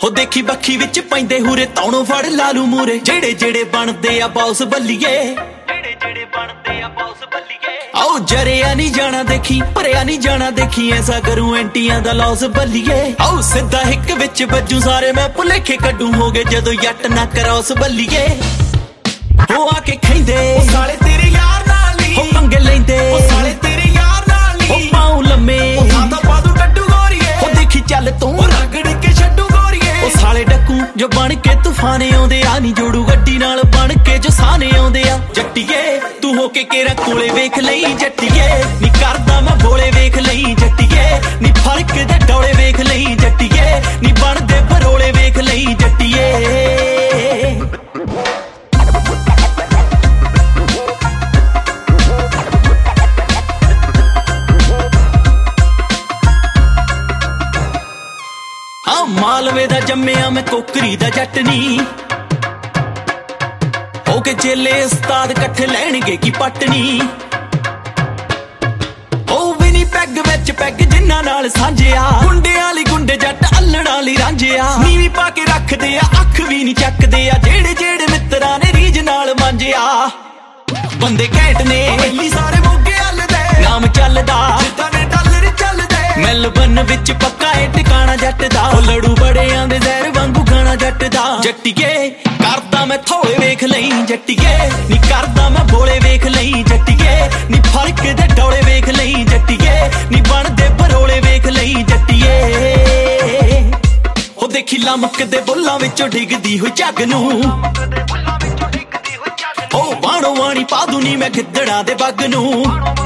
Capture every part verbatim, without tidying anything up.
ਹੋ ਦੇਖੀ ਬੱਖੀ ਵਿੱਚ ਪੈਂਦੇ ਹੂਰੇ ਤੌਣੋਂ ਫੜ ਲਾਲੂ ਮੂਰੇ ਜਿਹੜੇ ਜਿਹੜੇ ਬਣਦੇ ਆ ਬੌਸ ਬੱਲੀਏ ਜਿਹੜੇ ਜਿਹੜੇ ਬਣਦੇ ਆ ਬੌਸ ਬੱਲੀਏ ਆਓ ਜਰਿਆ ਨਹੀਂ ਜਾਣਾ ਦੇਖੀ ਭਰਿਆ ਨਹੀਂ ਜਾਣਾ ਦੇਖੀ ਐਸਾ ਕਰੂ ਐਂਟੀਆਂ ਦਾ ਲੌਸ ਬੱਲੀਏ ਆਓ ਸਿੱਧਾ ਇੱਕ ਵਿੱਚ ਵੱਜੂ ਸਾਰੇ ਮੈਂ ਭੁਲੇਖੇ ਕੱਢੂ ਹੋਗੇ ਜਦੋਂ ਜੱਟ ਨਾ ਕਰੌਸ ਬੱਲੀਏ ਹੋ ਆ ਕੇ ਖੈਂਦੇ ਉਹ ਸਾਲੇ ਤੇਰੇ ਯਾਰ ਨਾਲ ਨਹੀਂ ਹੋ ਪੰਗੇ ਲੈਂਦੇ ਉਹ ਸਾਲੇ ਤੇਰੇ ਯਾਰ ਨਾਲ ਨਹੀਂ ਉਹ ਪਾਉ ਲੰਮੇ ਉਹ ਸਾਦਾ ਪਾਦੂ ਕੱਢੂ ਗੋਰੀਏ ਉਹ ਦੇਖੀ ਚੱਲ ਤੂੰ ਰਗੜ ਕੇ ਛੱਡੂ ਗੋਰੀਏ ਉਹ ਸਾਲੇ ਡੱਕੂ ਜੋ ਬਣ ਕੇ ਤੂਫਾਨ ਆਉਂਦੇ ਆ ਨਹੀਂ ਜੋੜੂ ਗੱਡੀ ਨਾਲ ਬਣ ਕੇ ਜੋ ਸਾਨੇ ਆਉਂਦੇ ਆ ਜੱਟੀਏ ਤੂੰ ਹੋ ਕੇ ਕੇਰਾ ਕੋਲੇ ਵੇਖ ਲਈ ਜੱਟੀਏ ਨੀ ਕਰਦਾ ਮੈਂ ਬੋਲੇ ਵੇਖ ਲਈ ਜੱਟੀਏ ਨੀ ਫਰਕ ਦੇ ਡੋਲੇ ਵੇਖ ਲਈ ਜੱਟੀਏ ਨੀ ਬਣਦੇ ਬਰੋਲੇ ਵੇਖ ਲਈ ਜੱਟੀਏ ਮਾਲਵੇ ਦਾ ਜੰਮਿਆ ਮੈਂ ਕੋਕਰੀ ਦਾ ਜੱਟ ਨੀ ਹੋ ਕੇ ਚੇਲੇ ਉਸਤਾਦ ਇਕੱਠੇ ਲੈਣਗੇ ਕੀ ਪਟਨੀ ਉਹ ਵੀ ਨੀ ਪੈਗ ਵਿੱਚ ਪੈਗ ਜਿੰਨਾਂ ਨਾਲ ਸਾਂਝਿਆ ਗੁੰਡਿਆਂ ਵਾਲੀ ਗੁੰਡੇ ਜੱਟ ਅੱਲੜਾਂ ਵਾਲੀ ਰਾਂਝਿਆ ਨੀਵੀਂ ਪਾ ਕੇ ਰੱਖਦੇ ਆ ਅੱਖ ਵੀ ਨੀ ਚੱਕਦੇ ਆ ਜਿਹੜੇ ਜਿਹੜੇ ਮਿੱਤਰਾਂ ਨੇ ਰੀਝ ਨਾਲ ਮਾਂਝਿਆ ਬੰਦੇ ਘੈਂਟ ਨੇ ਪਹਿਲੀ ਸਾਰੇ ਮੋਗੇ ਹੱਲਦੇ ਨਾਮ ਚੱਲਦਾ ਜਿੱਦਾਂ ਨੇ ਡਾਲਰ ਚੱਲਦੇ ਮੈਲਬਨ ਵਿੱਚ ਪੱਕਾ ਏ ਟਿਕਾਣਾ ਜੱਟ ਦਾ ਉਹ ਲੜੂ ਬੜਿਆਂ ਦੇ ਜ਼ਹਿਰ ਵਾਂਗੂ ਖਾਣਾ ਜੱਟ ਦਾ ਜੱਟੀਏ ਕਰਦਾ ਮੈਂ ਥੋੜੇ ਵੇਖ ਲਈ ਜੱਟੀਏ ਨੀ ਕਰਦਾ ਮੈਂ ਬੋਲੇ ਵੇਖ ਲਈ ਜੱਟੀਏ ਨੀ ਫਰਕ ਦੇ ਡੋਲੇ ਵੇਖ ਲਈ ਜੱਟੀਏ ਨੀ ਬਣਦੇ ਬਰੋਲੇ ਵੇਖ ਲਈ ਜੱਟੀਏ ਉਹ ਦੇਖੀ ਲਮਕ ਦੇ ਬੁੱਲਾਂ ਵਿੱਚੋਂ ਡਿੱਗਦੀ ਹੋਈ ਝੱਗ ਨੂੰ ਉਹ ਬਾਣੋ ਵਾਣੀ ਪਾਦੂ ਨੀ ਮੈਂ ਗਿੱਦੜਾਂ ਦੇ ਬੱਗ ਨੂੰ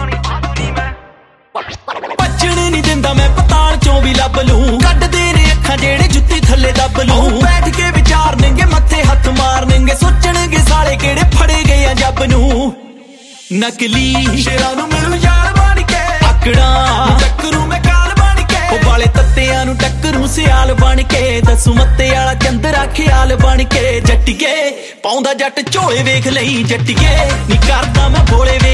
ਭੱਜਣ ਨੀ ਦਿੰਦਾ ਮੈਂ ਪਤਾਲ ਚੋਂ ਵੀ ਲੱਭ ਲੂੰ ਕੱਢਦੇ ਨੇ ਅੱਖਾਂ ਜਿਹੜੇ ਜੁੱਤੀ ਥੱਲੇ ਦੱਬ ਲੂੰ ਬੈਠ ਕੇ ਵਿਚਾਰਨਗੇ ਮੱਥੇ ਹੱਥ ਮਾਰਨਗੇ ਸੋਚਣਗੇ ਸਾਲੇ ਕਿਹੜੇ ਫੜੇ ਗਏ ਆ ਜੱਬ ਨੂੰ ਨਕਲੀ ਸ਼ੇਰਾਂ ਨੂੰ ਮਿਲੂ ਯਾਰ ਬਣ ਕੇ ਆਕੜਾਂ ਟੱਕਰੂ ਮੈਂ ਕਾਲ ਬਣ ਕੇ ਉਹ ਵਾਲੇ ਤੱਤਿਆਂ ਨੂੰ ਟੱਕਰੂ ਸਿਆਲ ਬਣ ਕੇ ਦੱਸੂ ਮੱਤੇ ਵਾਲਾ ਚੰਦਰਾ ਖਿਆਲ ਬਣ ਕੇ ਜੱਟੀਏ ਪਾਉਂਦਾ ਜੱਟ ਝੋਲੇ ਵੇਖ ਲਈ ਜੱਟੀਏ ਨੀ ਕਰਦਾ ਮੈਂ ਬੋਲੇ